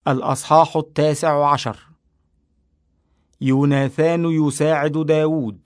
الأصحاح 19. يوناثان يساعد داود.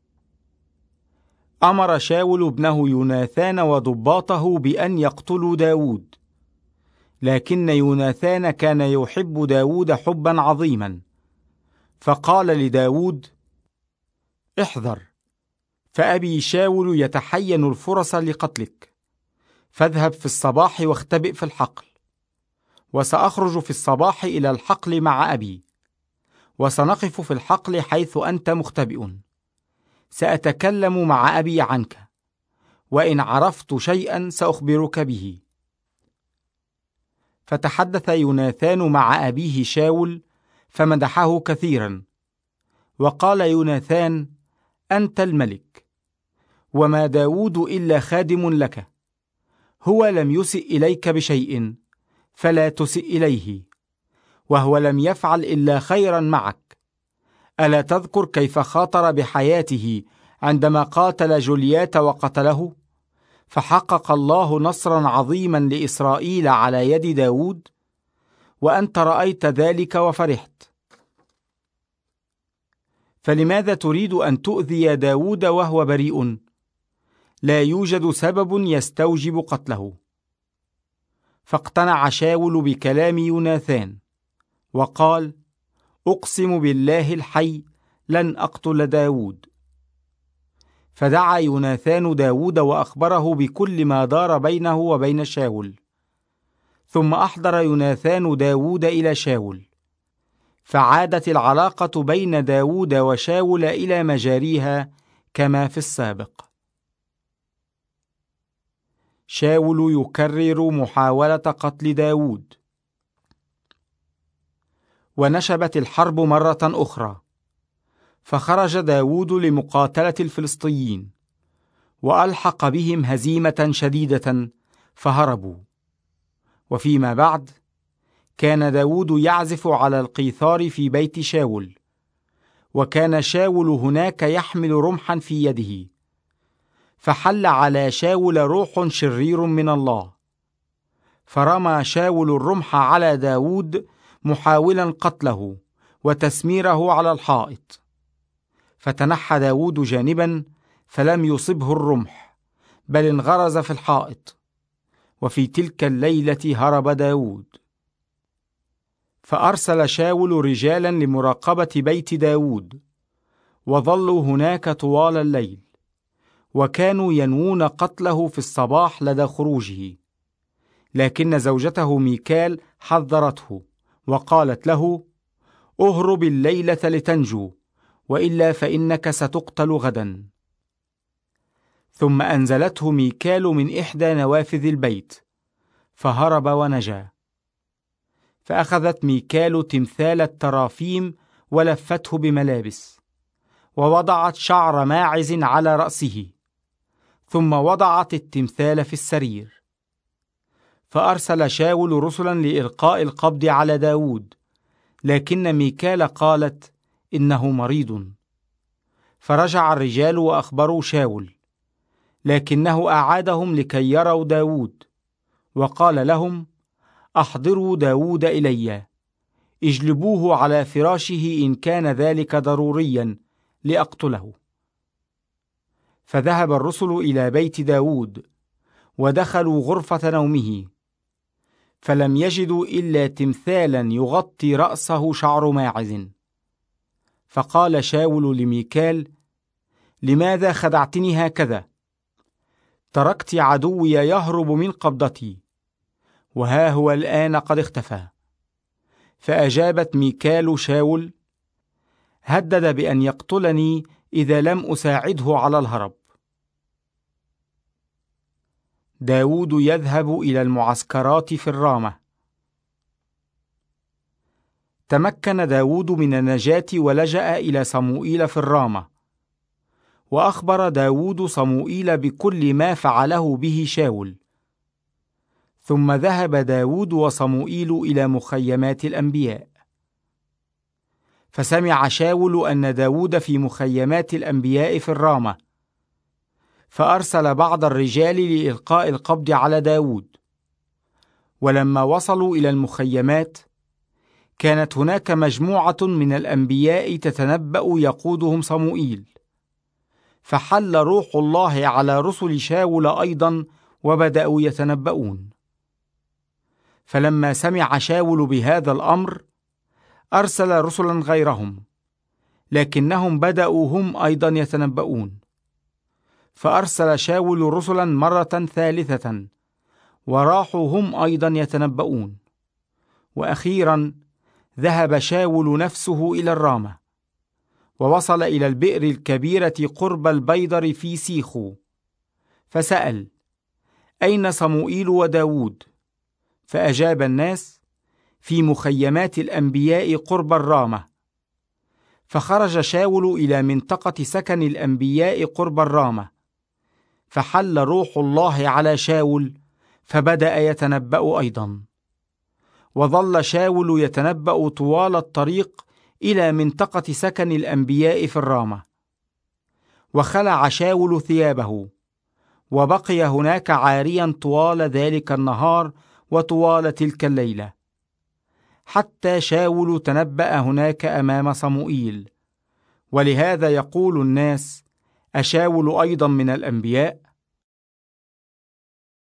أمر شاول ابنه يوناثان وضباطه بأن يقتلوا داود، لكن يوناثان كان يحب داود حبا عظيما، فقال لداود: احذر، فأبي شاول يتحين الفرص لقتلك، فاذهب في الصباح واختبئ في الحقل، وسأخرج في الصباح إلى الحقل مع أبي، وسنقف في الحقل حيث أنت مختبئ، سأتكلم مع أبي عنك، وإن عرفت شيئا سأخبرك به. فتحدث يوناثان مع أبيه شاول فمدحه كثيرا، وقال يوناثان: أنت الملك، وما داود إلا خادم لك، هو لم يسئ إليك بشيء فلا تسئ إليه، وهو لم يفعل إلا خيرا معك. ألا تذكر كيف خاطر بحياته عندما قاتل جوليات وقتله؟ فحقق الله نصرا عظيما لإسرائيل على يد داود، وأنت رأيت ذلك وفرحت. فلماذا تريد أن تؤذي داود وهو بريء؟ لا يوجد سبب يستوجب قتله. فاقتنع شاول بكلام يوناثان، وقال: أقسم بالله الحي لن أقتل داود. فدعا يوناثان داود وأخبره بكل ما دار بينه وبين شاول. ثم أحضر يوناثان داود إلى شاول، فعادت العلاقة بين داود وشاول إلى مجاريها كما في السابق. شاول يكرر محاولة قتل داود. ونشبت الحرب مرة أخرى، فخرج داود لمقاتلة الفلسطيين، وألحق بهم هزيمة شديدة فهربوا. وفيما بعد كان داود يعزف على القيثار في بيت شاول، وكان شاول هناك يحمل رمحا في يده، فحل على شاول روح شرير من الله، فرمى شاول الرمح على داود محاولا قتله وتسميره على الحائط، فتنحى داود جانبا فلم يصبه الرمح، بل انغرز في الحائط. وفي تلك الليلة هرب داود. فأرسل شاول رجالا لمراقبة بيت داود، وظلوا هناك طوال الليل، وكانوا ينوون قتله في الصباح لدى خروجه. لكن زوجته ميكال حذرته وقالت له: اهرب الليلة لتنجو، وإلا فإنك ستقتل غدا. ثم أنزلته ميكال من إحدى نوافذ البيت، فهرب ونجا. فأخذت ميكال تمثال الترافيم ولفته بملابس، ووضعت شعر ماعز على رأسه، ثم وضعت التمثال في السرير. فأرسل شاول رسلا لإلقاء القبض على داود، لكن ميكال قالت: إنه مريض. فرجع الرجال وأخبروا شاول، لكنه أعادهم لكي يروا داود، وقال لهم: أحضروا داود إلي، اجلبوه على فراشه إن كان ذلك ضروريا لأقتله. فذهب الرسل إلى بيت داود، ودخلوا غرفة نومه، فلم يجدوا إلا تمثالا يغطي رأسه شعر ماعز. فقال شاول لميكال: لماذا خدعتني هكذا؟ تركت عدوي يهرب من قبضتي، وها هو الآن قد اختفى. فأجابت ميكال شاول: هدد بأن يقتلني إذا لم أساعده على الهرب. داود يذهب إلى المعسكرات في الرامة. تمكن داود من النجاة ولجأ إلى صموئيل في الرامة، وأخبر داود صموئيل بكل ما فعله به شاول. ثم ذهب داود وصموئيل إلى مخيمات الأنبياء. فسمع شاول أن داود في مخيمات الأنبياء في الرامة، فأرسل بعض الرجال لإلقاء القبض على داود. ولما وصلوا إلى المخيمات كانت هناك مجموعة من الأنبياء تتنبأ يقودهم صموئيل، فحل روح الله على رسل شاول أيضا وبدأوا يتنبؤون. فلما سمع شاول بهذا الأمر أرسل رسلا غيرهم، لكنهم بدأوا هم أيضا يتنبؤون. فأرسل شاول رسلا مرة ثالثة، وراحوا هم أيضا يتنبؤون. وأخيرا ذهب شاول نفسه إلى الرامة، ووصل إلى البئر الكبيرة قرب البيضر في سيخو، فسأل: أين صموئيل وداود؟ فأجاب الناس: في مخيمات الأنبياء قرب الرامة. فخرج شاول إلى منطقة سكن الأنبياء قرب الرامة، فحل روح الله على شاول فبدأ يتنبأ أيضا. وظل شاول يتنبأ طوال الطريق إلى منطقة سكن الأنبياء في الرامة. وخلع شاول ثيابه، وبقي هناك عاريا طوال ذلك النهار وطوال تلك الليلة، حتى شاول تنبأ هناك أمام صموئيل. ولهذا يقول الناس: أشاول أيضا من الأنبياء؟